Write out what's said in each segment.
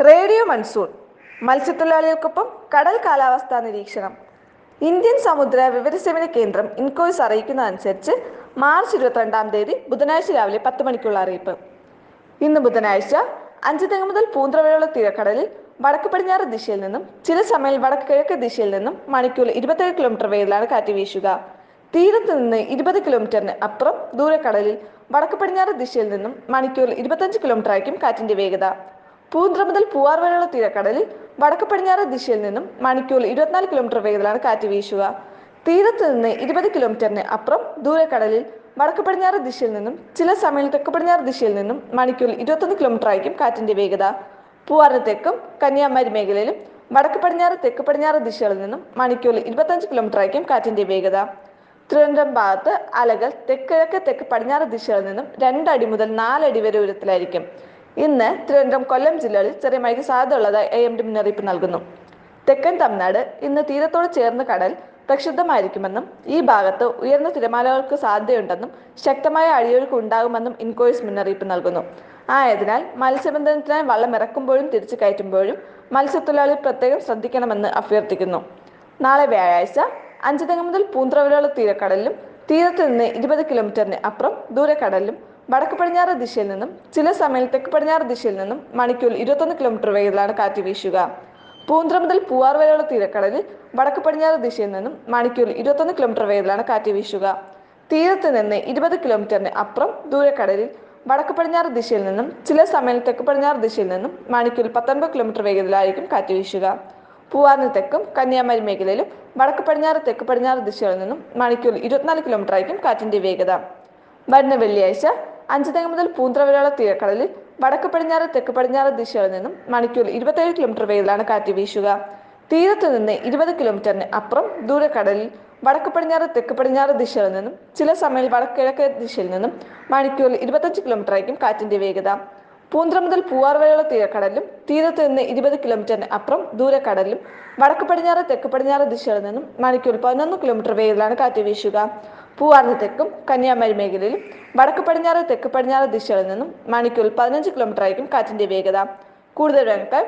Radio monsoon മത്സ്യത്തൊഴിലാളികൾക്കൊപ്പം കടൽ കാലാവസ്ഥാ നിരീക്ഷണം. ഇന്ത്യൻ സമുദ്ര വിവരസേവന കേന്ദ്രം ഇൻകോയ്സ് അറിയിക്കുന്നതനുസരിച്ച് മാർച്ച് 22-ാം തീയതി ബുധനാഴ്ച രാവിലെ 10 മണിക്കുള്ള അറിയിപ്പ്. ഇന്ന് ബുധനാഴ്ച അഞ്ചുതെങ്ങ് മുതൽ പൂന്ത്ര വരെയുള്ള തീരക്കടലിൽ വടക്ക് പടിഞ്ഞാറ് ദിശയിൽ നിന്നും ചില സമയം വടക്ക് കിഴക്ക് ദിശയിൽ നിന്നും മണിക്കൂറിൽ 27 കിലോമീറ്റർ വേഗത്തിലാണ് കാറ്റ് വീശുക. തീരത്ത് നിന്ന് 20 കിലോമീറ്ററിന് അപ്പുറം ദൂരക്കടലിൽ വടക്ക് പടിഞ്ഞാറ് ദിശയിൽ നിന്നും മണിക്കൂറിൽ 25 കിലോമീറ്റർ ആയിരിക്കും കാറ്റിന്റെ വേഗത. പൂന്ത്ര മുതൽ പൂവാർ വരെയുള്ള തീരക്കടലിൽ വടക്ക് പടിഞ്ഞാറ് ദിശയിൽ നിന്നും മണിക്കൂറിൽ 24 കിലോമീറ്റർ വേഗത്തിലാണ് കാറ്റ് വീശുക. തീരത്ത് നിന്ന് 20 കിലോമീറ്ററിന് അപ്പുറം ദൂരക്കടലിൽ വടക്ക് പടിഞ്ഞാറ് ദിശയിൽ നിന്നും ചില സമയം തെക്ക് പടിഞ്ഞാറ് ദിശയിൽ നിന്നും മണിക്കൂറിൽ 21 കിലോമീറ്റർ ആയിരിക്കും കാറ്റിന്റെ വേഗത. പൂവാറിന് തെക്കും കന്യാകുമാരി മേഖലയിലും വടക്ക് പടിഞ്ഞാറ് തെക്ക് പടിഞ്ഞാറ് ദിശകളിൽ നിന്നും മണിക്കൂറിൽ 25 കിലോമീറ്റർ ആയിരിക്കും കാറ്റിന്റെ വേഗത. തിരുവനന്തപുരം ഭാഗത്ത് അലകൾ തെക്കിഴക്ക് തെക്ക് പടിഞ്ഞാറ് ദിശകളിൽ നിന്നും 2 അടി മുതൽ 4 അടി വരെ ഉയരത്തിലായിരിക്കും. ഇന്ന് തിരുവനന്തപുരം കൊല്ലം ജില്ലകളിൽ ചെറിയ മഴയ്ക്ക് സാധ്യതയുള്ളതായി AMD മുന്നറിയിപ്പ് നൽകുന്നു. തെക്കൻ തമിഴ്നാട് ഇന്ന് തീരത്തോട് ചേർന്ന് കടൽ പ്രക്ഷുബ്ധമായിരിക്കുമെന്നും ഈ ഭാഗത്ത് ഉയർന്ന തിരമാലകൾക്ക് സാധ്യതയുണ്ടെന്നും ശക്തമായ അടിയൊഴുക്ക് ഉണ്ടാകുമെന്നും ഇൻകോയ്സ് മുന്നറിയിപ്പ് നൽകുന്നു. ആയതിനാൽ മത്സ്യബന്ധനത്തിനായി വള്ളം ഇറക്കുമ്പോഴും തിരിച്ചു കയറ്റുമ്പോഴും മത്സ്യത്തൊഴിലാളികൾ പ്രത്യേകം ശ്രദ്ധിക്കണമെന്ന് അഭ്യർത്ഥിക്കുന്നു. നാളെ വ്യാഴാഴ്ച അഞ്ചുതെങ്ങ് മുതൽ പൂന്ത്ര വരെയുള്ള തീരക്കടലിലും തീരത്ത് നിന്ന് 20 കിലോമീറ്ററിന് അപ്പുറം ദൂരക്കടലിലും വടക്ക് പടിഞ്ഞാറ് ദിശയിൽ നിന്നും ചില സമയം തെക്ക് പടിഞ്ഞാറ് ദിശയിൽ നിന്നും മണിക്കൂറിൽ 21 കിലോമീറ്റർ വേഗത്തിലാണ് കാറ്റ് വീശുക. പൂന്ത്ര മുതൽ പൂവാർ വരെയുള്ള തീരക്കടലിൽ വടക്ക് പടിഞ്ഞാറ് ദിശയിൽ നിന്നും മണിക്കൂറിൽ 21 കിലോമീറ്റർ വേഗത്തിലാണ് കാറ്റ് വീശുക. തീരത്ത് നിന്ന് 20 കിലോമീറ്ററിന് അപ്പുറം ദൂരക്കടലിൽ വടക്ക് പടിഞ്ഞാറ് ദിശയിൽ നിന്നും ചില സമയം തെക്ക് പടിഞ്ഞാറ് ദിശയിൽ നിന്നും മണിക്കൂറിൽ 19 കിലോമീറ്റർ വേഗത്തിലായിരിക്കും കാറ്റ് വീശുക. പൂവാറിന് തെക്കും കന്യാകുമാരി മേഖലയിലും വടക്ക് പടിഞ്ഞാറ് തെക്ക് പടിഞ്ഞാറ് ദിശകളിൽ നിന്നും മണിക്കൂറിൽ 24 കിലോമീറ്റർ ആയിരിക്കും കാറ്റിന്റെ വേഗത. വരുന്ന വെള്ളിയാഴ്ച അഞ്ചുതെങ്ങ് മുതൽ പൂന്ത്ര വരെയുള്ള തീരക്കടലിൽ വടക്ക് പടിഞ്ഞാറ് തെക്ക് പടിഞ്ഞാറ് ദിശകളിൽ നിന്നും മണിക്കൂറിൽ 27 കിലോമീറ്റർ വേഗത്തിലാണ് കാറ്റ് വീശുക. തീരത്ത് നിന്ന് 20 കിലോമീറ്ററിന് അപ്പുറം ദൂരക്കടലിൽ വടക്ക് പടിഞ്ഞാറ് തെക്ക് പടിഞ്ഞാറ് ദിശകളിൽ നിന്നും ചില സമയം വടക്ക് കിഴക്ക് ദിശയിൽ നിന്നും മണിക്കൂറിൽ 25 കിലോമീറ്റർ ആയിരിക്കും കാറ്റിന്റെ വേഗത. പൂന്ത്ര മുതൽ പൂവാർ വരെയുള്ള തീരക്കടലിലും തീരത്ത് നിന്ന് 20 കിലോമീറ്ററിന് അപ്പുറം ദൂരക്കടലിലും വടക്ക് പടിഞ്ഞാറ് തെക്ക് പടിഞ്ഞാറ് ദിശകളിൽ നിന്നും മണിക്കൂറിൽ 11 കിലോമീറ്റർ വേഗത്തിലാണ് കാറ്റ് വീശുക. പൂവാറിന് തെക്കും കന്യാകുമാരി മേഖലയിലും വടക്ക് പടിഞ്ഞാറ് തെക്ക് പടിഞ്ഞാറ് ദിശകളിൽ നിന്നും മണിക്കൂറിൽ 15 കിലോമീറ്റർ ആയിരിക്കും കാറ്റിന്റെ വേഗത. കൂടുതൽ വിവരങ്ങൾക്കായി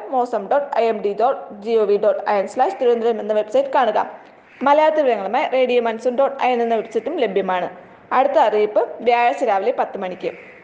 mosam.imd.gov.in/തിരുവനന്തപുരം എന്ന വെബ്സൈറ്റ് കാണുക. മലയാളത്തിൽ വിവരങ്ങളുമായി radio monsoon.in എന്ന വെബ്സൈറ്റും ലഭ്യമാണ്. അടുത്ത അറിയിപ്പ് വ്യാഴാഴ്ച രാവിലെ 10 മണിക്ക്.